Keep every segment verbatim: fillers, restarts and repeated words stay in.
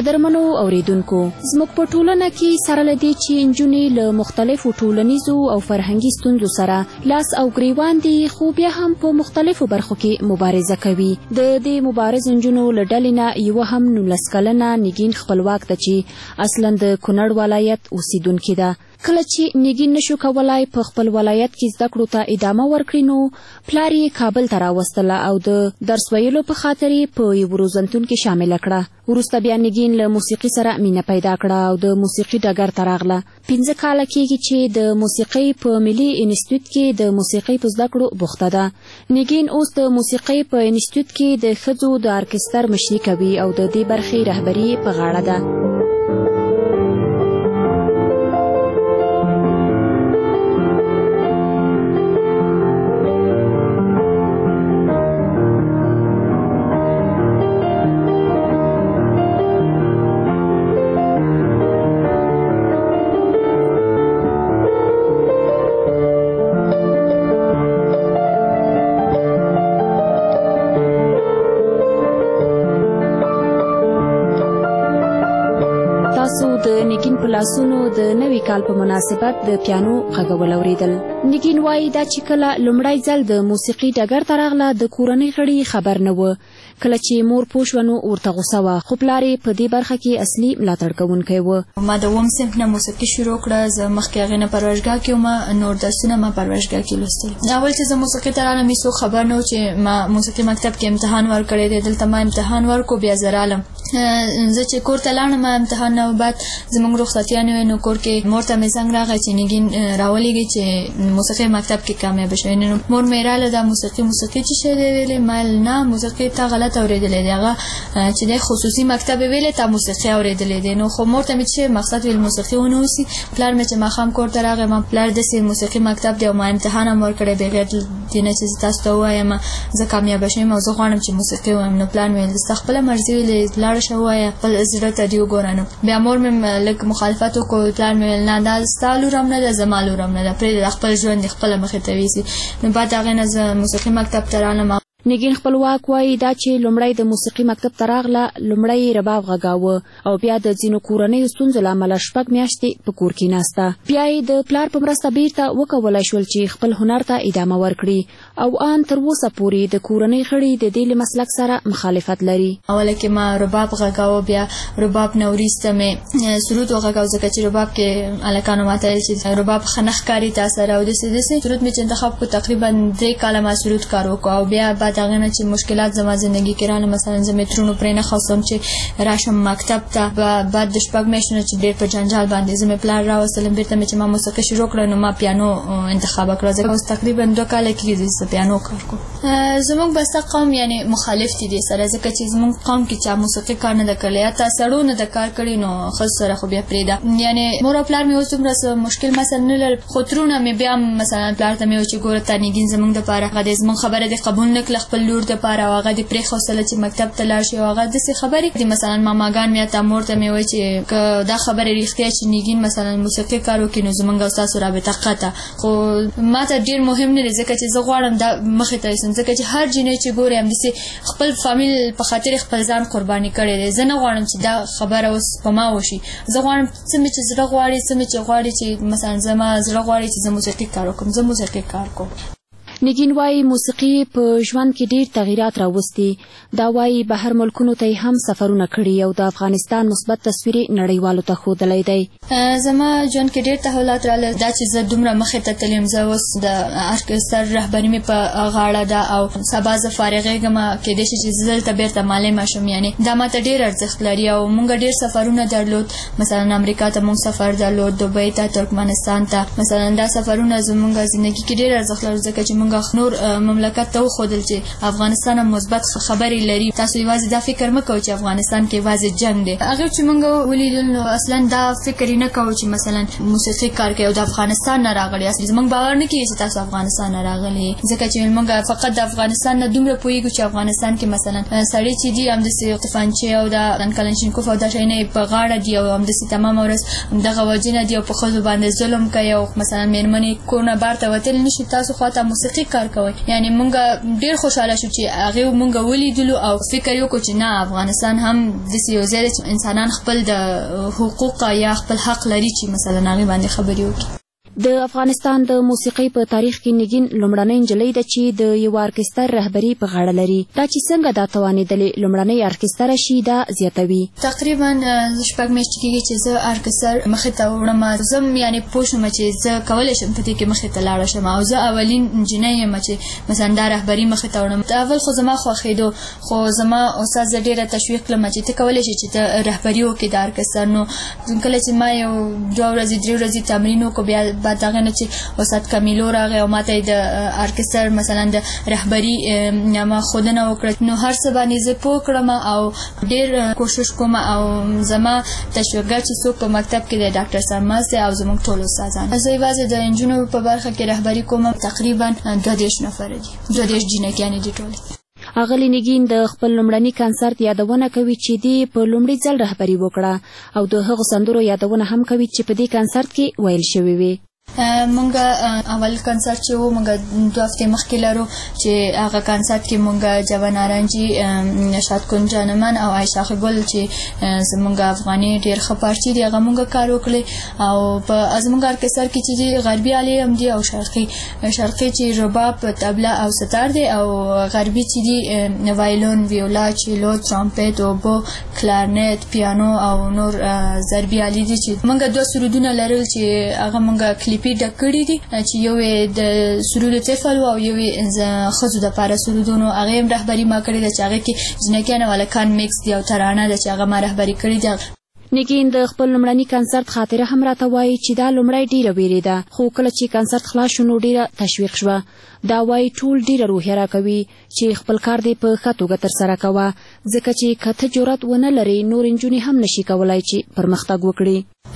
قدرمنو اوریدونکو، زموږ په ټولنه کې سره له دې چې نجونې له مختلفو ټولنیزو او فرهنګي ستونزو سره لاس او ګریوان دي، خو بیا هم په مختلفو برخو کې مبارزه کوي. د دې مبارز نجونو له ډلې نه یوه هم نولس کلنه نګین خپلواک ده چې اصلا د کونړ ولایت اوسیدونکې ده. کله چې نګین نشو کولای په خپل ولایت کې زده کړو ته ادامه ورکړي، نو پلار یې کابل ته راوستله او د درس ویلو په خاطر یې په یو روزنتون کې شامله کړه. وروسته بیا نګین له موسیقي سره مینه پیدا کړه او د موسیقي ډګر ته راغله. پنځه کاله کېږي چې د موسیقۍ په ملي انسټیټیوټ کې د موسیقۍ په زده کړو بوخته ده. نګین اوس د موسیقۍ په انسټیټیوټ کې د ښځو د ارکستر مشري کوي او د دې برخې رهبري په غاړه ده. د نګین په لاسونو د نوي کال په مناسبت د پیانو غږول اوریدل. نګین وایي دا چې کله لومړی ځل د موسیقي ډګر ته راغله د کورنۍ غړي خبر نه و. کله چې مور پوه شوه نو ورته غوسه وه، خو پلار یې په دې برخه کې اصلي ملاتړ کوونکی و. ما د اووم صنف نه موسیقي شروع کړه. زه مخکې هغې نه پروژګاه کې وم، نور درسونه ما پروژګاه کې لوستل. اول چې زه موسیقي ته رالم هېڅوک خبر نه و چې ما موسیقي مکتب کې امتحان ورکړی دی. دلته ما امتحان ورکړو، بیا زه رالم. زه چې کور ته لاړم امتحان نه بعد زموږ رخصتیانې وې، نو کور کې مور ته مې زنګ راغی چې نګین راولېږي چې موسیقي مکتب کې کامیابه شوې. نو مور مې راله دا موسیقي موسیقي چې شی دی ویلې؟ ما نه، موسیقي تا غلط اورېدلی دی، هغه چې دی خصوصي مکتب یې ویلې، تا موسیقي اورېدلی دی. نو خو مور ته مې چې مقصد ویل موسیقي ونه اوسي. پلار مې چې ماښام کور ته راغی، ما پلار داسې موسیقي مکتب دی او ما امتحان هم ورکړی بغیر دې نه چې زه تاسو ته ووایم زه کامیابه شوم او زه غواړم چې موسیقي ووایم. نو پلار مې ویل ستا خپله مرضي ویلې، لاړه شه ووایه، خپل زړه ته دې وګوره. نو بیا مور مې لږ مخالفت وکړو. پلار مې ویل نه، دا ستا لور هم نه ده، زما لور هم نه ده، پرېږده خپل ژوند دې خپله مخې ته ویسي. نو بعد هغې نه زه موسیقي مکتب ته رالم. نګین خپلواک وایي دا چې لومړی د موسیقي مکتب ته راغله، لومړی رباب غږاوه او بیا د ځینو کورنیو ستونزو له امله شپږ میاشتې په کور کې ناسته. بیا یې د پلار په مرسته بیرته وکولی شول چې خپل هنر ته ادامه ورکړي او ان تر اوسه پورې د کورنۍ غړي د دې له مسلک سره مخالفت لري. اوله کې ما رباب غږاوه، بیا رباب نه وروسته مې سرود وغږاوه، ځکه چې رباب کې هلکانو ما ته ویل چې رباب ښه نه ښکاري تا سره او داسې داسې. سرود مې چې انتخاب کړو، تقریبا درې کاله ما سرود کار وکړو او بیا بعد هغې نه چې مشکلات زما زندګي کې راغله، مثلا زه مترونو پرې نه خواستم چې راشم مکتب ته. بعد د شپږ میاشتو نه چې ډېر په جنجال باندې زه مې پلار راوستلم بېرته مې چې ما موسیقي شروع کړه، نو ما پیانو انتخاب کړه. ځکه اوس تقریبا دوه کاله کېږي زه پیانو کار کوم. زموږ بسته قوم یعنې مخالف دي دې سره، ځکه چې زموږ قوم کې چا موسیقي کار نه ده کړی، یا تا سړو نه ده کار کړی، نو ښځو سره خو بیا پرېږده. یعنې مور او پلار مې اوس دومره څه مشکل مثلا نه لرل، خو ترونه مې بیا مثلا پلار ته مې وویل چې ګوره تا نګین زموږ دپاره هغه دی زموږ خبره دې قبول نه کړله خپل لور دپاره او هغه دې پرېښودله چې مکتب ته لاړ شي او هغه داسې خبرې دي. مثلا ماماګان مې حتی مور ته مې وایي چې که دا خبرې رښتیا چې نګین مثلا موسیقي کار وکړي نو زموږ او ستاسو رابطه قطع. خو ما ته ډېر مهم نه دی، ځکه چې زه غواړم دا مخې ته یوسم، ځکه چې هر جینۍ چې ګورې همداسې خپل فامیل په خاطر خپل ځان قرباني کړی دی. زه نه غواړم چې دا خبره اوس په ما وشي. زه غواړم څه مې چې زړه غواړي، څه مې چې غواړي چې مثلا زما زړه غواړي چې زه موسیقي کار وکړم، زه موسیقي کار کوم. نګین وایي موسیقي په ژوند کې ډېر تغییرات راوستي. دا وایي بهر ملکونو ته هم سفرونه کړي او د افغانستان مثبت تصویر نړیوالو ته ښودلی دی. زما ژوند کې ډېر تحولات راغلل، دا چې زه دومره مخې ته تللی یم. زه اوس د ارکستر رهبري مې په غاړه ده او سبا زه فارغېږم، کېدای شي چې زه دلته بېرته معلمه شم. یعنې دا ماته ډېر ارزښت لري او موږ ډېر سفرونه درلود، مثلا امریکا ته موږ سفر درلود، دوبۍ ته، ترکمنستان ته. مثلا دا سفرونه زموږ زندګي کې ډېر ارزښت لري، ځکه چې موږ نور مملکت ته وښودل چې افغانستان هم مثبت خبرې لري. تاسو یوازې دا فکر مه کوئ چې افغانستان کې یوازې جنګ دی. هغه چې موږ ولیدل نو اصلا دا فکر یې نه کوو چې مثلا موسیقي کار کوي او د افغانستان نه راغلي. اصلي زموږ باور نه کېږي چې تاسو افغانستان نه راغلي، ځکه چې موږ فقط د افغانستان نه دومره پوهېږو چې افغانستان کې مثلا سړی چې دي همداسې طفنچې او د کلنشینکوف او دا شیونه یې په غاړه دي او همداسې تمامه ورځ همدغه وجونه دي او په ښځو باندې ظلم کوي او مثلا مېرمنې کور نه بهر ته وتلی نه شي. تاسو خوا ته موسیقي منطقي کار کوي. یعنی مونږ ډیر خوشاله شو چې هغه مونږ ولیدلو او فکر یو کو چې نه افغانستان هم د یو ځای چې انسانان خپل د حقوق یا خپل حق لري چې مثلا هغه باندې خبرې وکړي. د افغانستان د موسیقۍ په تاریخ کې نګین لومړنۍ نجلۍ ده چې د یو ارکستر رهبري په غاړه لري. دا چې څنګه دا توانېدلې لومړنۍ ارکستر شي دا زیاتوي. تقریبا شپږ میاشتې کېږي چې زه ارکستر مخې ته وړم. زه یعنی پوه شوم چې زه کولی شم په دې کې مخې ته لاړه شم او زه اولین نجلۍ یم چې مثلا دا رهبري مخې ته وړم. اول خو زما خوښېدو خو زما استاد زه ډېره تشویق کړم چې ته کولی شې چې ته رهبري وکړې د ارکستر. نو کله چې ما یو دوه ورځې درې ورځې تمرین وکړو بیا بعد هغه نه چې استاد کمیلو راغی او ماته د ارکستر مثلا د رهبري ما خودنه وکړه. نو هر څه باندې زه پوه کړم او ډېر کوشش کوم او زما تشویقګر چې څوک په مکتب کې د ډاکټر سرماز دی او زموږ ټول استادان. زه یوازې د انجونو په برخه کې رهبري کوم. تقریبا دوه دېرش نفر دي دوه دېرش جینکیانې دي ټولې. اغلی نګین د خپل لومړني کنسرت یادونه کوي چې دی په لومړي ځل رهبري وکړه او د هغو سندرو یادونه هم کوي چې په دې کنسرت کې ویل شوي وي. مونږ اول کنسرت چې و مونږ دوه هفتې مخکې لرو چې هغه کنسرت کې مونږ جوان نارنجي، شادکن جانمن او عایشه ګل چې زمونږ افغاني ډېر ښه پارچي دي هغه مونږ کار وکړی. او په زمونږ ارکستر کې چې غربي آلې هم دي او شرقي شرقي چې رباب، طبله او ستار دی او غربي چې دي وایلون، ویولا، چیلو، ترامپټ، اوبو، کلارنیت، پیانو او نور ضربي آلې دي. چې مونږ دوه سرودونه لرل چې هغه مونږ کلیپي ډک کړي دي چې یو یې د سرود طفل او یو یې ښځو دپاره سرودونو هغې هم رهبري ما کړې ده چې هغې کې جنکیان او هلکان میکس دي او ترانه ده چې هغه ما رهبري کړې ده. نګین د خپل لومړني کنسرت خاطره هم راته وایي چې دا لومړی ډېره ویرېده خو کله چې کنسرت خلاص شو نو ډېره تشویق شوه. دا وایي ټول ډېره روحیه راکوي چې خپل کار دې په ښه توګه ترسره کوه ځکه چې که ته جرأت ونه لرې نور نجونې هم نشي کولی چې پرمختګ وکړي.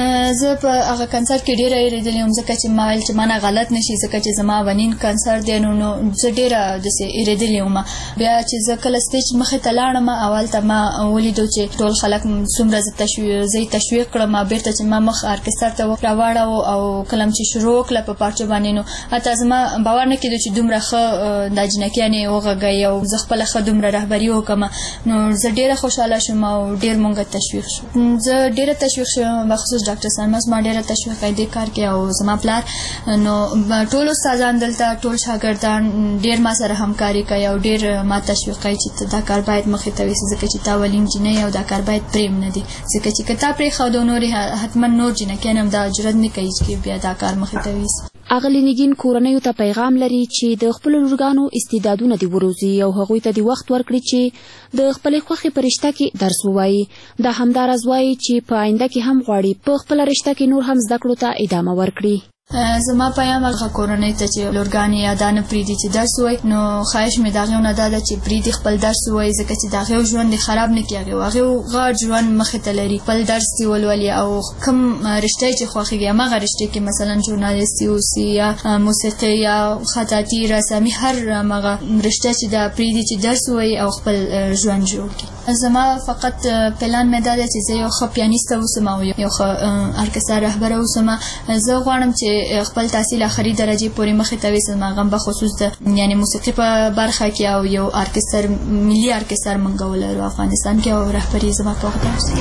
زه په هغه کنسرت کې ډېره ویرېدلې وم ځکه چې ما ویل چې ما نه غلط نشي ځکه چې زما اولین کنسرت دی. نو نو زه ډېره داسې ویرېدلې وم. بیا چې زه کله سټیج مخې ته لاړم اول ته ما ولیدو چې ټول خلک څومره زه تشویق زه یې تشویق کړم. بېرته چې ما مخ ارکستر ته راواړو او کله چې شروع وکړه په پارچو باندې نو حتی زما باور نه کېدو چې دومره ښه دا جنکیانې وغږوي او زه خپله ښه دومره رهبري وکړم. نو زه ډېره خوشحاله شوم او ډېر مونږ تشویق شو. زه ډېره تشویق شوم بخصوص ډاکټر سرماز ما ډېره تشویق کړی دې کار کې او زما پلار. نو ټول استادان دلته ټول شاګردان ډېر ما سره همکاري کوي او ډېر ما تشویق کوي چې دا کار باید مخې ته ویسي ځکه چې تا اولین جینۍ او دا کار باید پرېم نه دی ځکه چې که تا پرېښودو نورې حتما نور جینکیان هم دا جرأت نه کوي چې بیا دا کار مخې ته ویسي. اغلی نګین کورنیو ته پیغام لري چې د خپلو لورګانو استعدادونه دې وروزي او هغوی ته دې وخت ورکړي چې د خپلې خوښې په رشته کې درس ووایي. دا همداراز وایي چې په آینده کې هم غواړي په خپله رشته کې نور هم زده کړو ته ادامه ورکړي. زما پیام هغه کورنۍ ته چې لورګانې یا دا نه پرېږدي چې درس ووایي نو خواهش مې د هغې نه دا ده چې پرېږدي خپل درس ووایي ځکه چې د هغې ژوند دې خراب نه کړي. هغې هغې غټ ژوند مخې ته لري خپل درس دې ولولي او کوم رشته یې چې خوښېږي هماغه رشته کې مثلا ژورنالیستي اوسي یا موسیقي یا خطاطي رسامي هر هماغه رشته چې دا پرېږدي چې درس ووایي او خپل ژوند جوړ کړي. زما فقط پلان مې دا ده چې زه یو ښه پیانیسته اوسم او یو ښه ارکستر رهبره اوسم. زه غواړم چې خپل تحصیل آخري درجې پورې مخې ته ویسم هغه هم بخصوص د یعنې موسیقي په برخه کې او یو ارکستر ملي ارکستر موږ ولرو افغانستان کې او رهبري زما په وخت درس.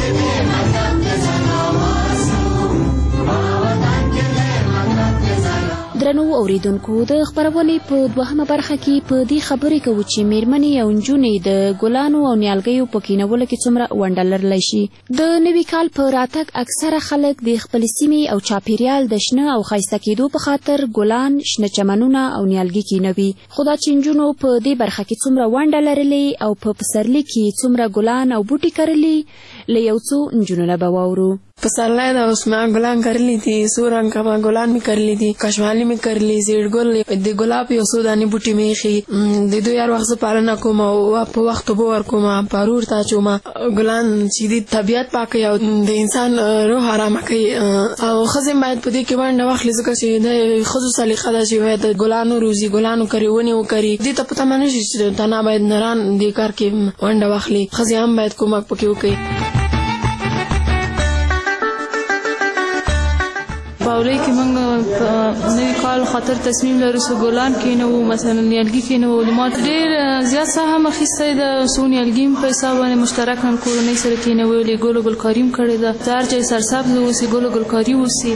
درنو اوریدونکو د خپرونې په دوهمه برخه کې په دې خبرې کوو چې میرمنې او نجونې د ګلانو او نیالګیو په کینولو کې څومره ونډه لرلی شي. د نوي کال په راتګ اکثره خلک د خپلې سیمې او چاپیریال د شنه او ښایسته کېدو په خاطر ګلان، شنه چمنونه او نیالګي کینوي. خو دا چې نجونو په دې برخه کې څومره ونډه لرلې او په پسرلي کې څومره ګلان او بوټي کرلي له یو څو نجونو نه به واورو. پسرلی ده اوس ما ګلان کرلی دي څو رنګه ګلان مې کرلی دي کشمالي مې کرلی زیړ ګل د ګلاب یو څو دانې بوټي مې ایښي د دوی هر وخت زه پالنه کوم او په وخت اوبه ورکوم پارور ته اچوم. ګلان چې دي طبیعت پاکوي او د انسان روح ارامه کوي او ښځې باید په دې کې ونډه واخلي ځکه چې د ښځو سلیقه ده چې باید ګلانو روزي ګلانو کري ونې وکري. دې ته په تمه نه شي چې تنها باید نران دې کار کې ونډه واخلي ښځې هم باید کومک پکې وکړي. په راولۍ کې موږ په نوي کال خاطر تصمیم لرو چې ګلان کېنوو، مثلا نیالګي کېنوو. ما ډېر زیات سهم اخیستی ده، څو نیالګي په حساب باندې مشترک هم کورنۍ سره کېنولي، ګل و ګلکاري هم کړې ده. هر ځای سرسبز اوسي، ګل و ګلکاري اوسي.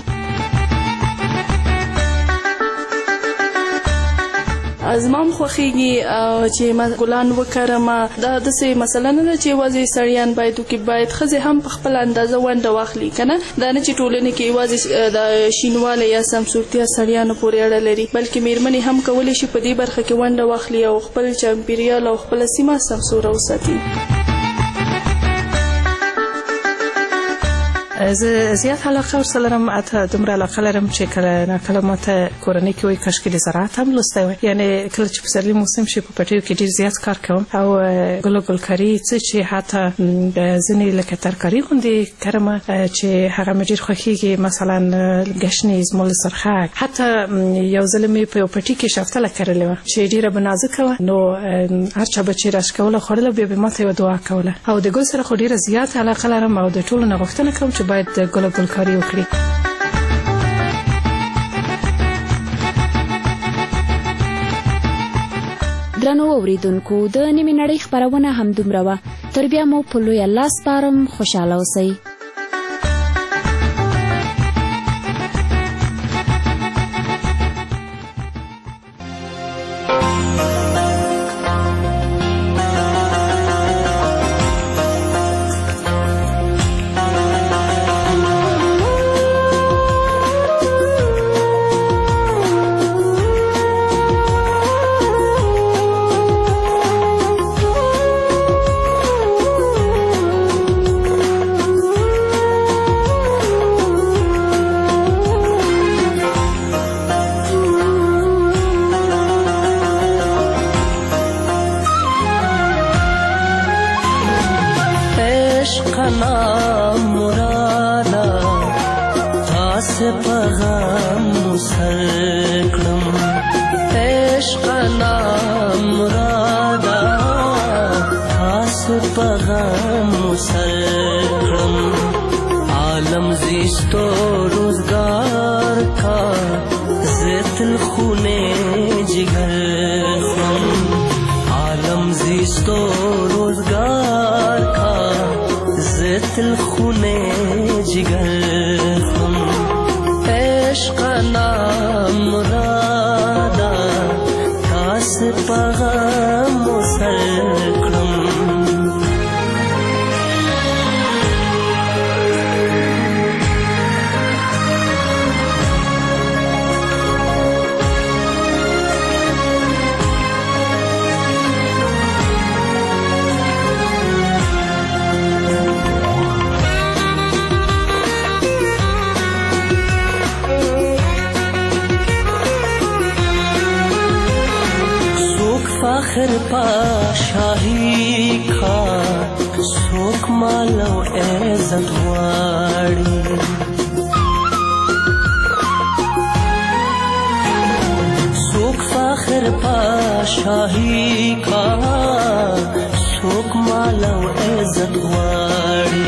زما هم خوښېږي چې ما ګلان وکرم. دا داسې مسله نه ده چې یوازې سړیان باید وکړي، باید ښځې هم په خپله اندازه ونډه واخلي که نه. دا نه چې ټولنې کې یوازې د شینوالی یا سمسورتیا سړیانو پورې اړه لري، بلکې میرمنې هم کولی شي په دې برخه کې ونډه واخلي او خپل چاپېریال او خپله سیمه سمسوره وساتي. زه زیات علاقه ورسره لرم، حتی دومره علاقه لرم چې کله ناکله ماته کورنۍ کې وایي کاشکې د زراعت هم لوستی وای. یعنې کله چې پسرلي موسم شي په پټیو کې ډېر زیات کار کوم او ګل و ګلکاري څه چې حتی ځینې لکه ترکاري غوندې کرم چې هغه مې ډېر خوښېږي. مثلا ګشنیز، مول سرخک، حتی یو ځل مې په یو پټي کې شفتله کرلې وه چې ډېره به نازکه وه، نو هر چا به چې راشي کوله خوړله، بیا به ماته یوه دعا کوله. او د ګل سره خو ډېره زیات علاقه لرم او د ټولو نه غوښتنه کوم چې باید ګل و ګلکاري وکړي. درنو اوریدونکو، د نیمې نړۍ خپرونه همدومره وه. تر بیا مو په لوی الله سپارم. خوشحاله اوسئ. فخر پا شاہی کا سوک مالو عزت غواړي سوک فخر پا شاہی کا سوک مالو عزت غواړي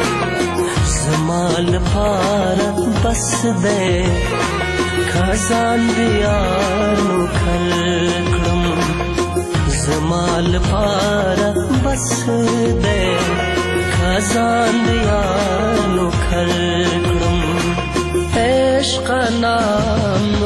زمال پارا بس دے خزان دیانو کلکڑم زمال پارا بس دے خزان دیانو کلکڑم عشق نام